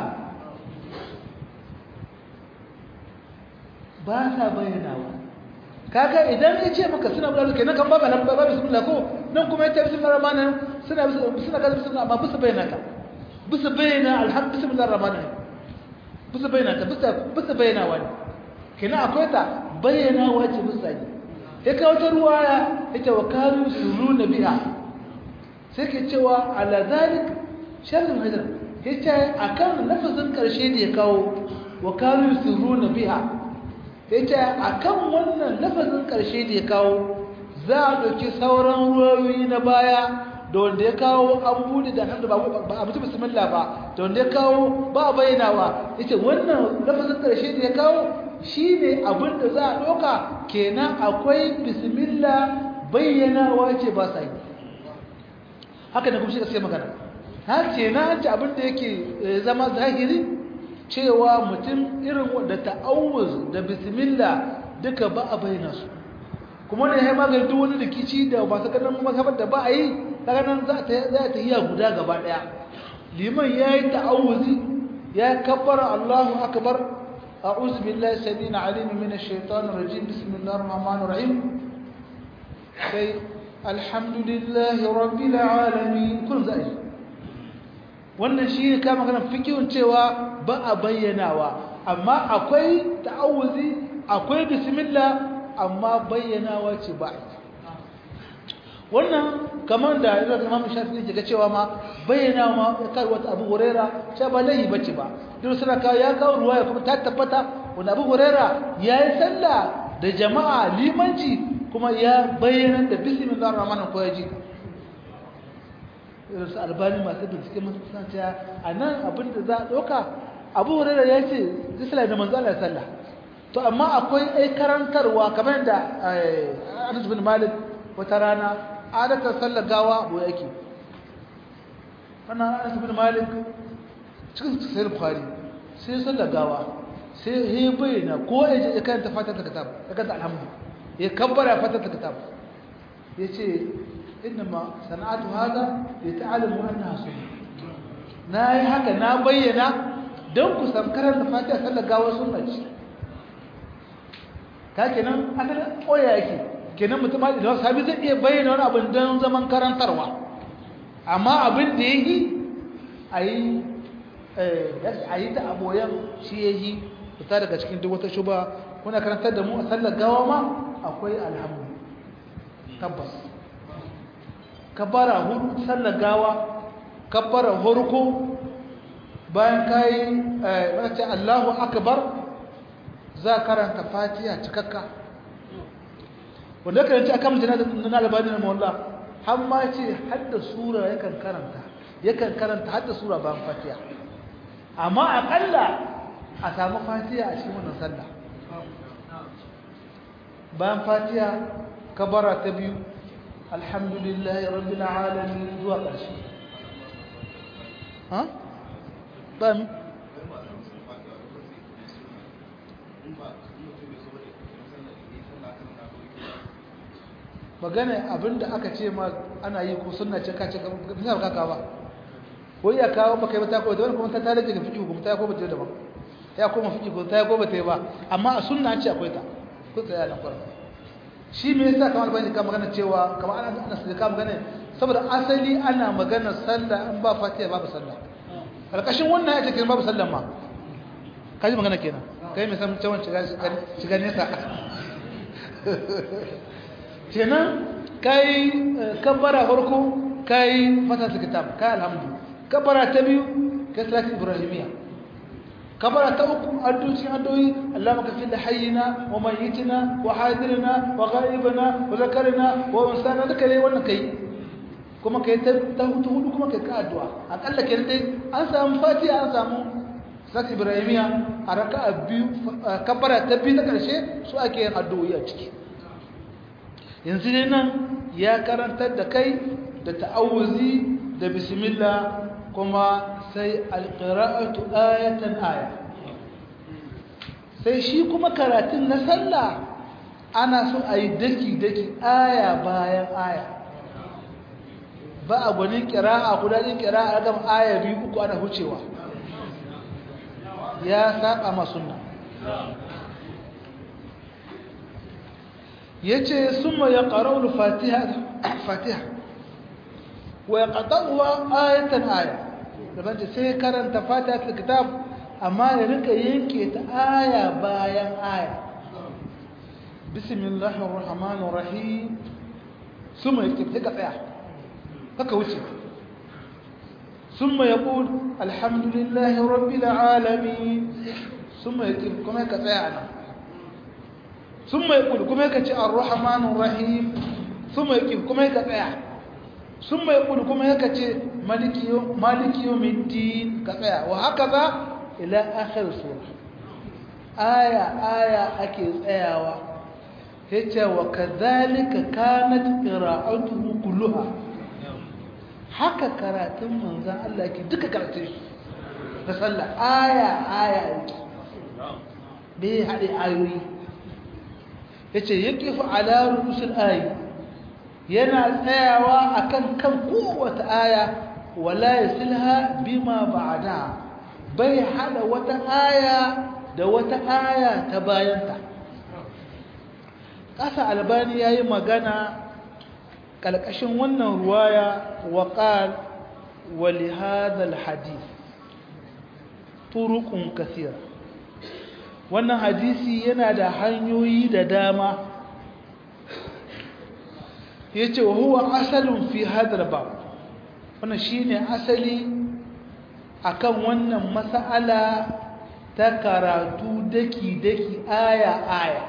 ba sa bayyanawa kaga idan ya ce maka suna buɗe kenan kan babu nan babu bismillah ko nan kuma ya tafi bismillahir rahmanir rahim suna suna ga bismillah amma bisa bayyana ka bisa bayyana alhamdu bismillahir rahmanir rahim bisa bayyana ta bisa bisa bayyana wani kenan akwai ta bayyana wace bisa ne ya kawo ta ruwaya ita wa kanu suruna biha sai ke cewa ala zalik sharrin hajar yace akan lafazin karshe da ya kawo wa kanu suruna biha yace akan wannan lafazin karshe da ya kawo za a dauki sauran ruwayoyi na baya da wanda ya kawo an bude da hannu ba a mutu bismillah ba da wanda ya kawo ba bayyanawa yace wannan lafazin karshe da ya kawo shine abin da za a doka kenan akwai bismillah bayyanawa ce ba sai haka ne kuma shi da sai magana har kenan ce abin da yake zama zahiri cewa mutum irin wanda ta'awuz da bismillah duka ba a bayyana su kuma ne ya magana duk wani rikici da masu ganin mazhabar da ba a yi daga nan za ta za ta hiya guda gaba daya liman yayi ta'awuzi ya kabbara Allahu akbar a'udhu billahi samina alim minash shaitanir rajim bismillahir rahmanir rahim sai alhamdulillahi rabbil alamin kun zai wannan shi ka magana fikihun cewa ba a bayyanawa amma akwai ta'awuzi akwai bismillah amma bayyanawa ce ba wannan kamar da Imam Imam Shafi'i ke ga cewa ma bayyana ma kai wata Abu Huraira ce ba lahi bace ba duk suna ka ya kawo ruwaya kuma ta tabbata wanda Abu Huraira yayi sallah da jama'a limanci kuma ya bayyana da bismillahir rahmanir rahim irin albani masu bincike masu suna cewa anan abin da za a doka Abu Huraira ya ce sallah da manzo Allah sallah to amma akwai ai karantarwa kamar da Anas bin Malik wata rana adatar sallar gawa bo yake wannan Anas bin Malik cikin sahih Bukhari sai sallar gawa sai he bayyana ko ya je karanta fatiha kitab daga alhamdu ya kabbara fatiha kitab yace inma sana'atu hada lita'lamu annaha sunnah nayi haka na bayyana dan ku san karanta fatiha sallar gawa sunna ce ka kenan asalin koya yake kenan mutum da sahabi zai iya bayyana wani abin don zaman karantarwa amma abin da yake ayi eh ayi ta aboyan shi yayi fita daga cikin duk wata shuba kuna karantar da mu a sallar gawa ma akwai alhamdu tabbas kabbara hudu sallar gawa kabbara hurku bayan kai eh wace Allahu akbar za karanta fatiha cikakka wanda karanci akan janaza na albani na mawalla har ma ce hadda sura yakan karanta yakan karanta hadda sura bayan fatiha amma akalla a samu fatiha a cikin wannan sallah bayan fatiha kabara ta biyu alhamdulillahi rabbil alamin zuwa ƙarshe ha ban magana abinda aka ce ma ana yi ko sunna ce ka ce bisa ka ka ba wai ya kawo maka ba ta ko da kuma ta tare da fiki ko ta ko ba ta da ba ya koma fiki ko ta ko ba ta ba amma a sunna ce akwai ta ko tsaya da farko shi me yasa kamar bani ka magana cewa kamar ana ana sai ka magana saboda asali ana magana sallah an ba fatiha babu sallah alƙashin wannan ya ce kin babu sallah ma kaji magana kenan kai me san cewa shiga shiga nesa kenan kai kabbara farko kai fatatul kitab kai alhamdu kabbara ta biyu kai salatu ibrahimiyya kabbara ta uku addu'i addu'i Allahumma kafil hayyina wa mayyitina wa hadirina wa ghaibina wa zakarina wa unsana duka dai wannan kai kuma kai ta hutu hudu kuma kai ka addu'a akalla kai dai an samu fatiha an samu salatu ibrahimiyya a raka'a biyu kabbara ta biyu ta karshe su ake yin addu'o'i a ciki yanzu ne nan ya karantar da kai da ta'awuzi da bismillah kuma sai alqira'atu ayatan aya sai shi kuma karatun na sallah ana so a yi daki daki aya bayan aya ba a gwanin qira'a gudanin qira'a gam aya biyu uku ana hucewa ya saba ma sunna yace summa yaqra'u al-fatiha fatiha wa yaqta'uha ayatan aya daban ce sai karanta fatiha ta kitab amma ya rika yanke ta aya bayan aya bismillahir rahmanir rahim summa yaktab ka tsaya haka wuce summa yaqul alhamdulillahi rabbil alamin summa yaktab kuma ka tsaya ana ثم يقول كما يكتي الرحمن الرحيم ثم يقول كما يكتي sun mai kudu kuma yaka ce maliki yawmiddin ka tsaya wa haka za ila akhir sura aya aya ake tsayawa yace wa kadhalika kanat qira'atuhu kulluha haka karatun manzon Allah yake duka karatun shi da sallah aya aya yake bai hade ayoyi yace yaqifu ala rusul ayi yana tsayawa akan kan kowace aya wala yasilha bima ba'da bai hada wata aya da wata aya ta bayanta kasa albani yayi magana kalkashin wannan ruwaya wa qal wa li hadha al hadith turuqun kathira wannan hadisi yana da hanyoyi da dama yace wa huwa asalun fi hadha bab wannan shine asali akan wannan mas'ala ta karatu daki daki aya aya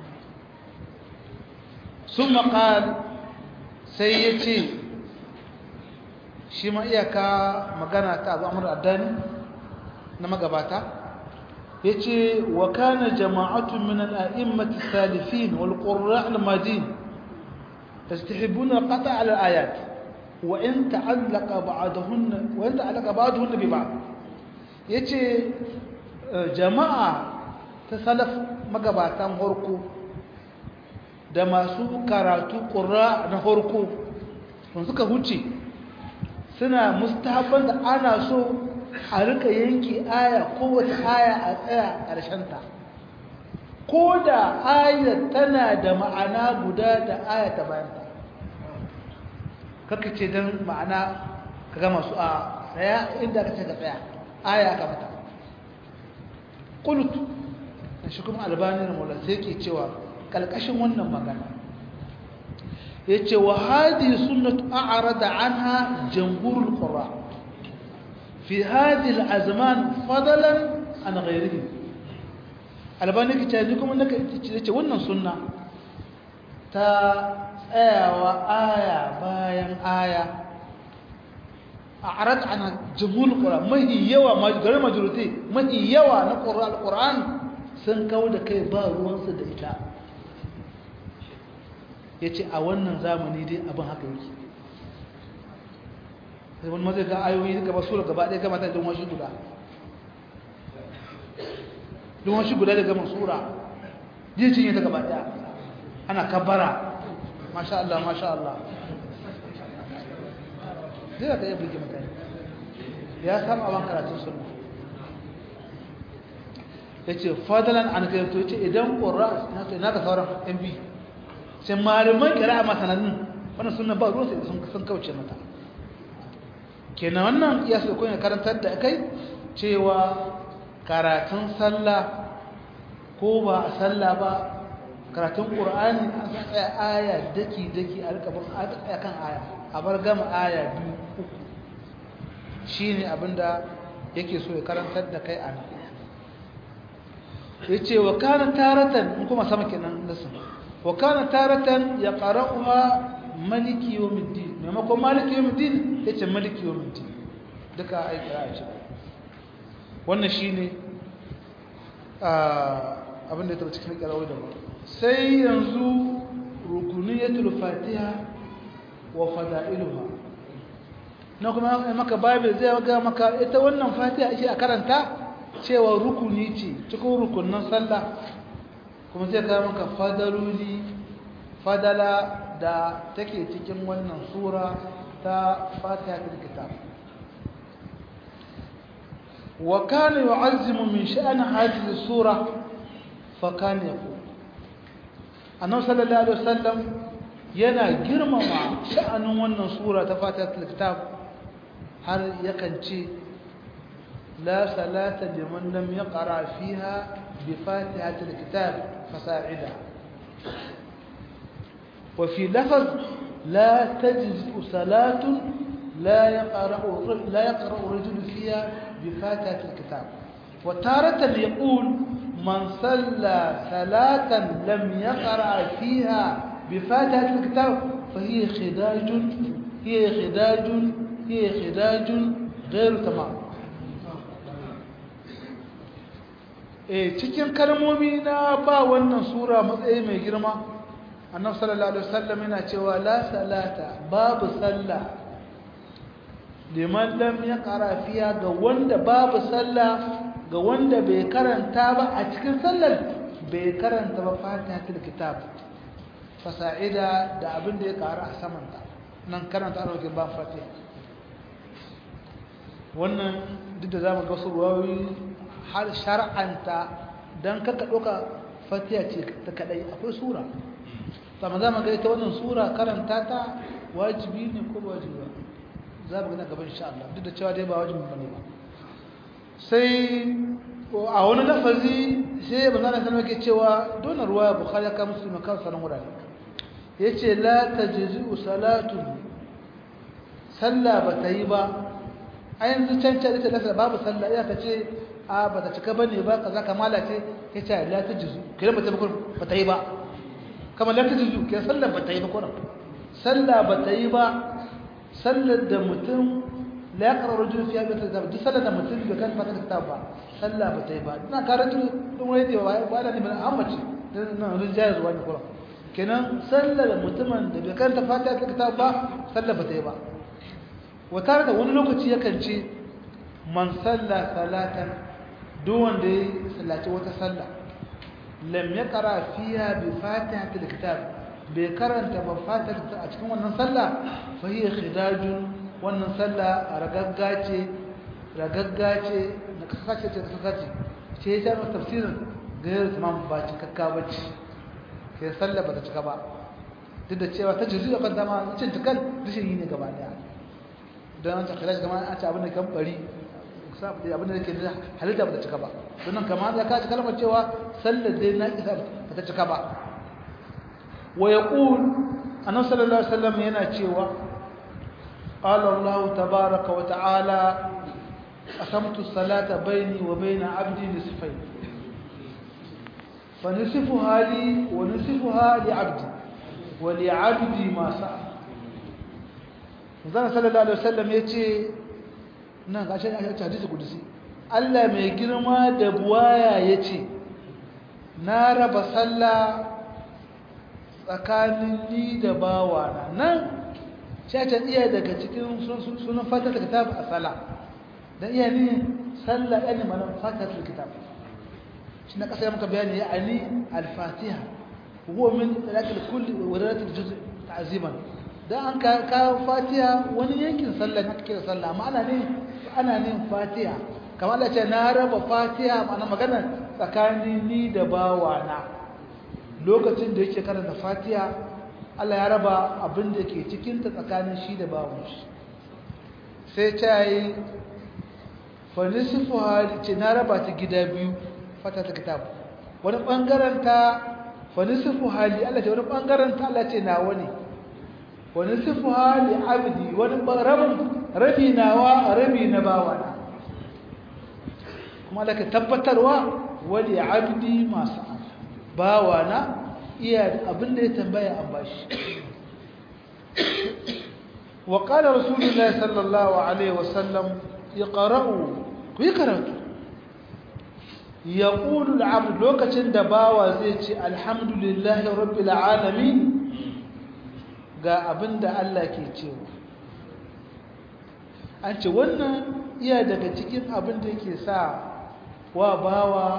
summa qal sai yace shi ma iyaka magana ta Abu Amr ad-Dani na magabata yace wa kana jama'atun min al-a'immati as-salifin wal qurra' al-madin يستحبون القطع على الآيات وإن تعلق بعضهن وإن تعلق بعضهن ببعض yace jama'a ta salaf magabatan horko da masu karatu qurra na horko sun suka huce suna mustahabban da ana so a rika yanki aya kowace aya a tsaya ƙarshen ta ko da ayat tana da ma'ana guda da aya ta bayanta kaka ce don ma'ana ka gama su a tsaya inda ka ce ka tsaya aya ka mata ƙulut da shi kuma albani da maula sai ke cewa ƙalƙashin wannan magana ya ce wa hadi sunnatu a'rada anha jamhurul qurra fi hadi al-azman fadalan an ghayrihim albani ki ce kuma naka ce wannan sunna ta tsayawa aya bayan aya a'rad an jumhur qur'an mai yawa garin majority mai yawa na qur'an qur'an sun kawo da kai ba ruwan su da ita yace a wannan zamani dai abin haka yake sai wani mazai ga ayoyi gaba sura gaba ɗaya gaba ta don washi guda don shi guda daga masura jin cinye ta gaba daya ana kabbara masha Allah masha Allah zai ka yi birki mutane ya samu abin karatun sunna ya ce fadalan an kai to ce idan ƙura na ka sauran yan bi sai malaman kira a masananin wannan sunna ba ruwa sai sun kauce mata kenan wannan iya su kun karantar da kai cewa karatun sallah ko ba a sallah ba karatun qur'ani an tsaya aya daki daki a rika bin a kan aya a bar gama aya biyu uku shine abinda yake so ya karantar da kai ana yace wa kana taratan in kuma sama kenan nasu wa kana taratan yaqra'uha maliki yawmiddin maimakon maliki yawmiddin yace maliki yawmiddin duka ai kira ce wannan shine abinda ya taɓa cikin ƙarawai da ba sai yanzu rukuniyatul fatiha wa fada'iluha na kuma maka babu zai ga maka ita wannan fatiha ake a karanta cewa rukuni ce cikin rukunin sallah kuma zai ga maka fadaluli fadala da take cikin wannan sura ta fatiha ta kitab وكان يعظم من شأن هذه السورة فكان يقول النبي صلى الله عليه وسلم yana girmama sha'anin wannan sura ta fatihatul kitab har yakan ce la salata liman lam yaqra fiha bi fatihatul kitab fasa'ida wa fi lafaz la tajzi salatun la yaqra la yaqra rajul fiha بفاتحة الكتاب وتارة يقول من صلى صلاة لم يقرأ فيها بفاتحة الكتاب فهي خداج hiya khidajun hiya khidajun ghairu tamam. eh cikin kalmomi na ba wannan sura matsayi mai girma annabi sallallahu alaihi wasallam yana cewa la salata babu sallah liman lam yaqra fiya ga wanda babu sallah ga wanda bai karanta ba a cikin sallar bai karanta ba fatihatul kitab fasa'ida da abin da ya ƙara a samanta nan karanta arzikin ba fatiha wannan duk da zamu ga wasu ruwayoyi har shar'anta dan kaka doka fatiha ce ta kadai akwai sura amma zamu ga ita wannan sura karanta ta wajibi ne ko wajibi ba za mu ga gaban insha Allah duk da cewa dai ba wajibi bane ba sai a wani lafazi sai manzo Allah sallallahu alaihi cewa don ruwaya bukhari ka muslim kan sanan wurare yace la tajzi'u salatu salla bata yi ba a yanzu canca ita da babu salla iya kace a bata cika bane ba kaza kamala ce yace la tajzu kire bata ba bata yi ba kamar la tajzu kire salla bata yi ba ko salla bata yi ba sallar da mutum la yaqra rajul fi hadhihi al-kitab duk sallar da mutum bai kan fata kitab ba salla bata yi ba ina karatu don wani da ba da ni ban ammace nan rijaya zuwa ne kuma kenan sallar mutumin da bai karanta fatiha ta kitab ba sallar bata yi ba wata da wani lokaci yakan ce man salla salatan duk wanda ya sallaci wata salla lam yaqra fiha bi fatihatil kitab bai karanta ba fatiha a cikin wannan salla fa hiya khidajun wannan salla ragaggace ragaggace na kasace ce kasace ce ya ta tafsirin gairu tamam ba cikakka bace sai sallah bata cika ba duk da cewa ta juzu da kanta ma cin cikan rishin yi ne gaba daya don an ta khilaj gama an ta abin da kan bari sabu da abin da yake da halitta bata cika ba don nan kamar da ka ci kalmar cewa sallar dai na isa bata cika ba wa yaqul annabi sallallahu alaihi wasallam yana cewa qala Allah tabaaraka wa ta'ala qasamtu as-salata bayni wa bayna 'abdi nisfayn فنصفها لي ونصفها لعبدي ولعبدي ما سأل Manzon sallallahu alaihi wasallam yace nan gashi a hadisi kudusi Allah mai girma da buwaya yace na raba sallah tsakanin ni da bawana nan sai ta iya daga cikin sunan fatiha kitab a sala dan iya ne sallah ɗan manan fatiha kitab shi na kasa muka bayani ya ani al-fatiha huwa min talatil kulli wa talatil juz' ta'ziman dan an ka ka fatiha wani yankin sallah na kake sallah amma ana ne ana ne fatiha kamar Allah ce na raba fatiha ma'ana magana tsakanin ni da bawana lokacin da yake karanta fatiha Allah ya raba abin da ke cikin ta tsakanin shi da bawan shi sai ta yi fa nisfu hali ce na raba ta gida biyu fata ta kitab wani bangaren ta wani sifu hali Allah ce wani bangaren ta Allah ce nawa ne wani sifu hali abdi wani rabin rabi nawa rabi na bawana kuma Allah ka tabbatarwa wali abdi masu bawana iya abinda ya tambaya an bashi wa qala rasulullahi sallallahu alaihi wasallam iqra'u ku yi karatu yaqulu al-'abd lokacin da bawa zai ce alhamdulillahi rabbil alamin ga abinda Allah ke cewa an ce wannan iya daga cikin abinda yake sa wa bawa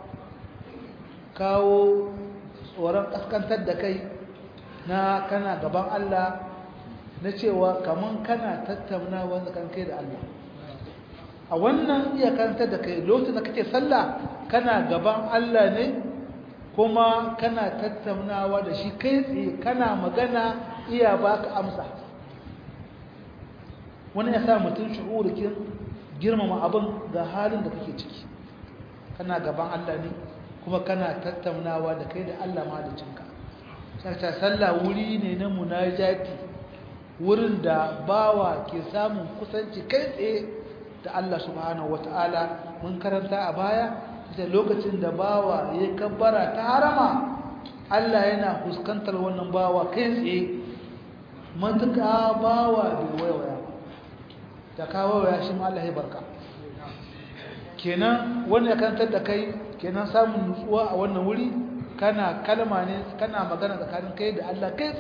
kawo tsoron kaskantar da kai na kana gaban Allah na cewa kaman kana tattaunawa tsakanin kai da Allah a wannan iya kantar da kai lokacin da kake sallah kana gaban Allah ne kuma kana tattaunawa da shi kai tsaye kana magana iya baka amsa wani ya sa mutum shu'urikin girmama abin ga halin da kake ciki kana gaban Allah ne kuma kana tattaunawa da kai da Allah mahaliccinka sai ta sallah wuri ne na munajati wurin da bawa ke samun kusanci kai tsaye da Allah subhanahu wataala mun karanta a baya da lokacin da bawa ya kabbara ta harama Allah yana fuskantar wannan bawa kai tsaye matuƙa bawa bai waiwaya da ka waiwaya shi ma Allah ya barka kenan wanda ya kantar da kai kenan samun nutsuwa a wannan wuri kana kalma ne kana magana tsakanin kai da Allah kai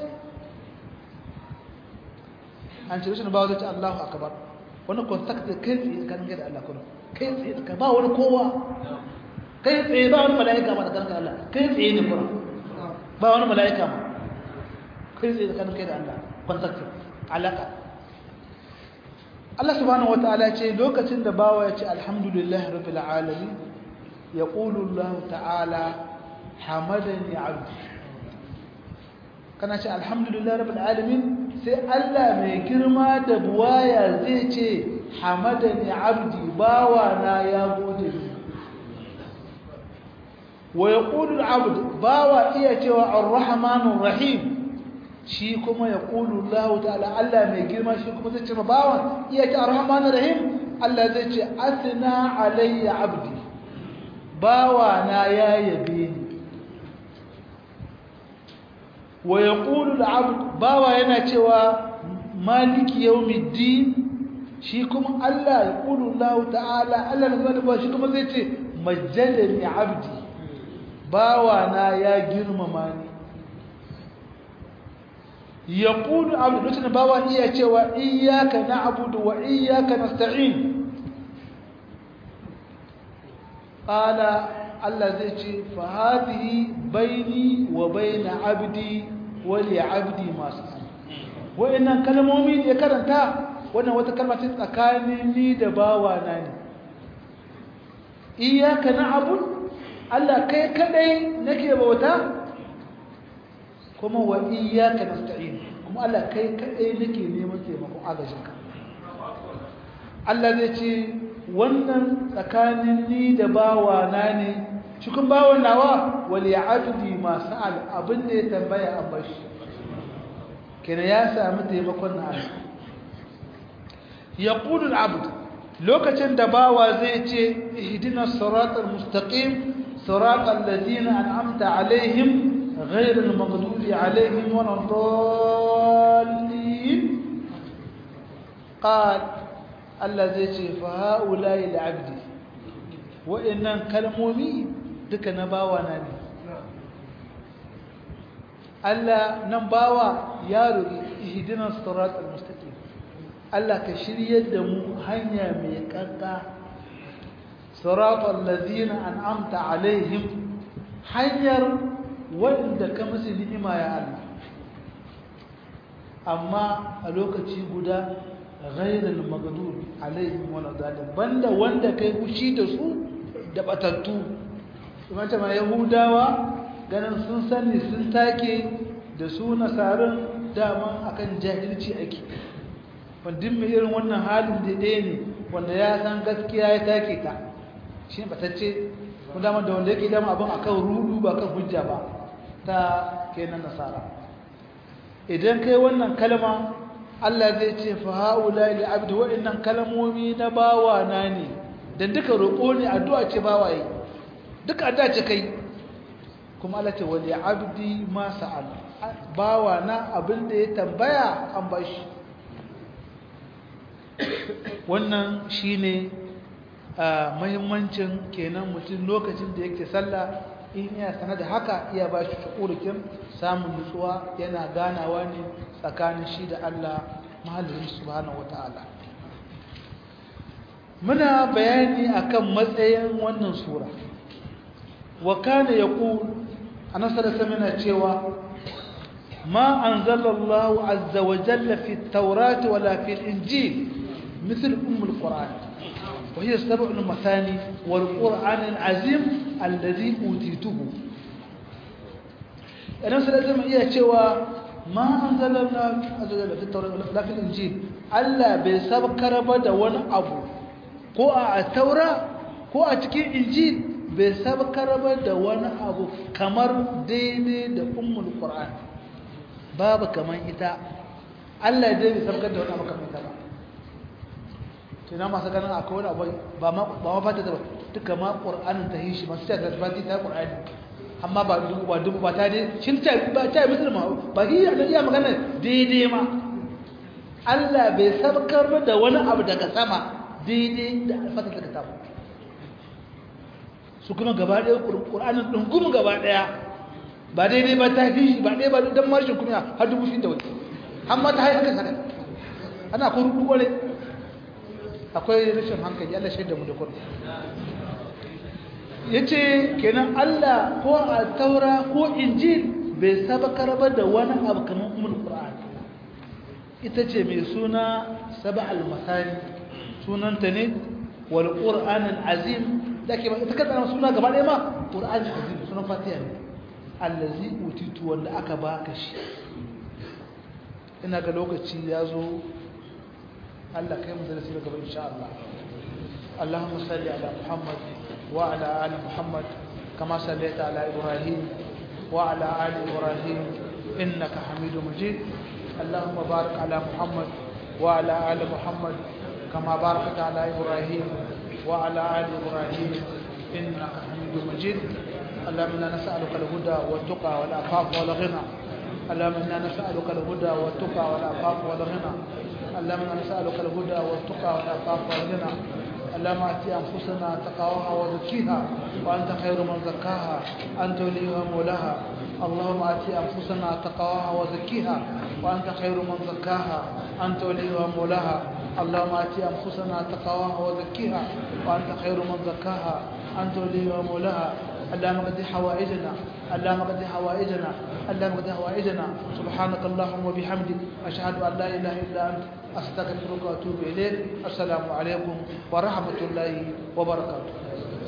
an ce shi bawa zai ce Allahu akbar wani contact da kai tsaye tsakanin kai da Allah kuma kai tsaye ka ba wani kowa kai tsaye ba wani mala'ika ma tsakanin Allah kai tsaye ne kuma ba wani mala'ika ma kai tsaye tsakanin kai da Allah contact alaka Allah subhanahu wataala ce lokacin da bawa ya ce alhamdulillahi rabbil alamin yaqulu Allah ta'ala hamadani 'abdi kana ce alhamdulillahi rabbil alamin sai Allah mai girma da buwaya zai ce hamadani 'abdi bawa na ya gode ni wa yaqulu al-'abd bawa iya cewa ar-rahmanur rahim shi kuma yaqulu Allah ta'ala Allah mai girma shi kuma zai ce ma bawa iya ce ar-rahmanur rahim Allah zai ce asna alayya 'abdi bawa na ya yabe ni wa yaqulu al-'abd bawa yana cewa maliki yawmiddin shi kuma Allah yaqulu Allah ta'ala Allah ne shi kuma zai ce majjadani 'abdi bawa na ya girmama ni yaqulu abdu lokacin bawa iya cewa iyyaka na'budu wa iyyaka nasta'in qala Allah zai ce fa hadhihi baini wa baina 'abdi wa li 'abdi ma sa'al wa'annan kalmomi da karanta wannan wata kalma ce tsakanin ni da bawa na ne iyyaka na'budu Allah kai kadai nake bauta kuma wa iyyaka nasta'in kuma Allah kai kadai nake neman taimakon agajinka Allah zai ce wannan tsakanin ni da bawa na ne cikin bawan nawa wal ya'budi ma sa'al abinda ya tambaya an bashi kenan ya samu taimakon na Allah yaqulu al-'abd lokacin da bawa zai ce ihdinas siratal mustaqim صراط الذين أنعمت عليهم غير المغضوب عليهم ولا الضالين قال الذي فهؤلاء العبد وإن كلمومي دك نباوانا ني ألا نباوا يارو اهدنا الصراط المستقيم ألا كشرية دمو هنيا ميكاكا صراط الذين أنعمت عليهم حير وإن كمس نعمة يا الله أما ألوكتي غدا غير المغضوب عليهم ولا الضالين بند وند كاي fushi da su da batattu kuma ta yahudawa ganin sun sani sun take da su nasaran dama akan jahilci ake wandin mai irin wannan halin da ɗaya ne wanda ya san gaskiya ya take ta shi batacce kuma dama da wanda yake dama abin akan rudu ba kan hujja ba ta kenan nasara idan kai wannan kalma Allah zai ce fa haula li abdi wa innan kalmomi na bawa na ne dan duka roƙo ne addu'a ce bawaye duka addu'a ce kai kuma Allah ce wali abdi ma sa'al bawa na abin da ya tambaya an bashi wannan shine a muhimmancin kenan mutum lokacin da yake sallah in ya sanar da haka iya ba shi shukurukin samun nutsuwa yana ganawa ne tsakanin shi da Allah mahallin subhanahu wata'ala muna bayani akan matsayin wannan sura wa kana yaqul anasara samina cewa ma anzalallahu azza wa jalla fi at-taurat wala fi al-injil مثل أم القرآن وهي السبع المثاني والقرآن العظيم الذي أوتيته أنا سألتم إياه شوى ما أنزل الله عز وجل في التوراة ولا في الإنجيل ألا بسبب كربة وانا أبو قوة التوراة قوة تكي إنجيل بسبب كربة وانا أبو كمر ديني دا أم القرآن بابا كمان إتا ألا ديني بسبب كربة وانا أبو كمان إتا ina masu ganin akwai wani abu ba ma fata da duka ma ƙur'anin ta yi shi masu cewa fati ta ƙur'ani amma ba dubu ba dubu ba ta dai shin ta ba ta musulma ba shi da iya magana daidai ma Allah bai sabkar da wani abu daga sama daidai da alfatar daga tabu su kuma gaba ɗaya ƙur'anin ɗungumin gaba ɗaya ba daidai ba ta fi ba ɗaya ba don marshin kuma har dubu shi da wani amma ta haifar haka ana kun rubu ƙware akwai rashin hankali Allah shaida mu da kwaro ya ce kenan Allah ko a taura ko injil bai sabakar ba da wani abu kamar umar ƙur'an ita ce mai suna saba al-masani sunanta ne wal ƙur'anin azim da ke ita kasa suna gaba ɗaya ma ƙur'anin azim sunan fatiha ne allazi utitu wanda aka baka shi ina ga lokaci ya zo Allah kai mu darasi gaba insha Allah Allahumma salli ala Muhammad wa ala ali Muhammad kama sallaita ala Ibrahim wa ala ali Ibrahim innaka Hamidum Majid Allahumma barik ala Muhammad wa ala ali Muhammad kama barakta ala Ibrahim wa ala ali Ibrahim innaka Hamidum Majid اللهم إنا نسألك الهدى والتقى والعفاف والغنى اللهم إنا نسألك الهدى والتقى والعفاف والغنى اللهم إنا نسألك الهدى والتقى والعفاف والغنى اللهم آت أنفسنا تقواها وزكيها وأنت خير من زكاها أنت وليها مولاها اللهم آت أنفسنا تقواها وزكيها وأنت خير من زكاها أنت وليها مولاها اللهم آت أنفسنا تقواها وزكيها وأنت خير من زكاها أنت وليها مولاها اللهم قد حوائجنا اللهم قد حوائجنا اللهم قد حوائجنا سبحانك اللهم وبحمدك أشهد أن لا إله إلا أنت أستغفرك وأتوب إليك السلام عليكم ورحمة الله وبركاته